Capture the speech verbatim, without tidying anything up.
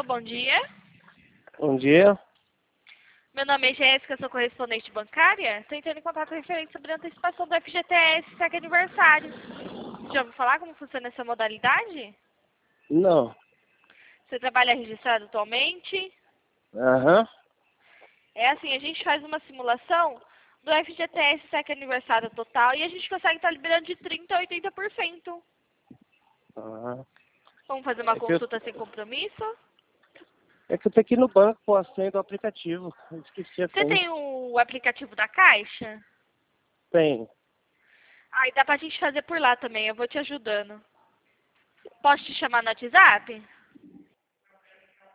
Alô, bom dia. Bom dia. Meu nome é Jéssica, sou correspondente bancária. Estou entrando em contato referente sobre a antecipação do F G T S, segue aniversário. Já ouviu falar como funciona essa modalidade? Não. Você trabalha registrado atualmente? Aham. É assim, a gente faz uma simulação do F G T S, segue aniversário total, e a gente consegue estar liberando de trinta por cento a oitenta por cento. Ah. Vamos fazer uma É que, eu, consulta sem compromisso? é que eu tô aqui no banco com a senha do aplicativo. Eu esqueci a Você senha. tem o aplicativo da Caixa? Tem. Aí dá pra gente fazer por lá também, eu vou te ajudando. Posso te chamar no WhatsApp?